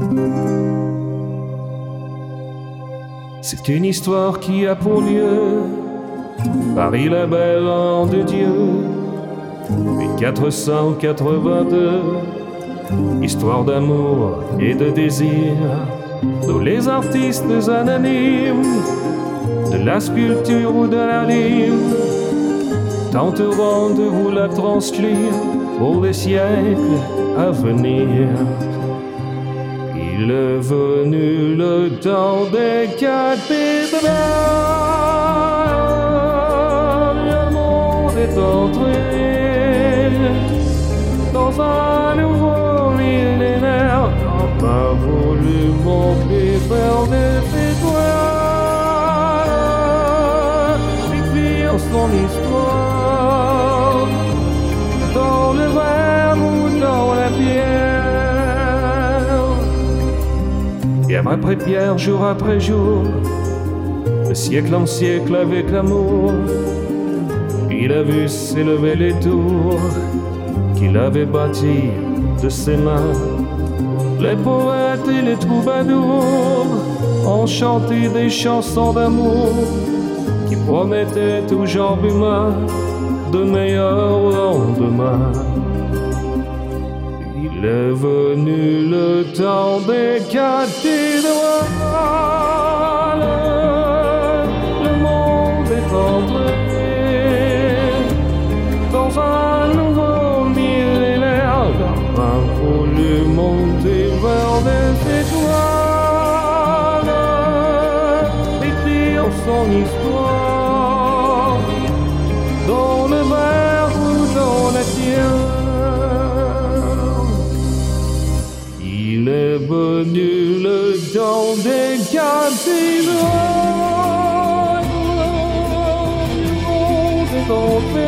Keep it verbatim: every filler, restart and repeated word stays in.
C'est une histoire qui a pour lieu Paris la belle an de Dieu mille quatre cent quatre-vingt-deux. Histoire d'amour et de désir dont les artistes anonymes de la sculpture ou de la rime tenteront de vous la transcrire pour les siècles à venir. Il est venu le temps des cathédrales, le monde est entré dans un nouveau millénaire. On a voulu monter vers des étoiles, écrire son histoire dans le verre ou dans la pierre. Pierre après pierre, jour après jour, de siècle en siècle avec l'amour, il a vu s'élever les tours qu'il avait bâties de ses mains. Les poètes et les troubadours ont chanté des chansons d'amour qui promettaient au genre humain de meilleurs lendemains. Il est venu le temps des cathédrales, le monde est entré dans un nouveau millénaire. On a voulu monter vers des étoiles, écrire son histoire dans le verre ou dans la terre. Il est venu le temps des cathédrales, le monde est entré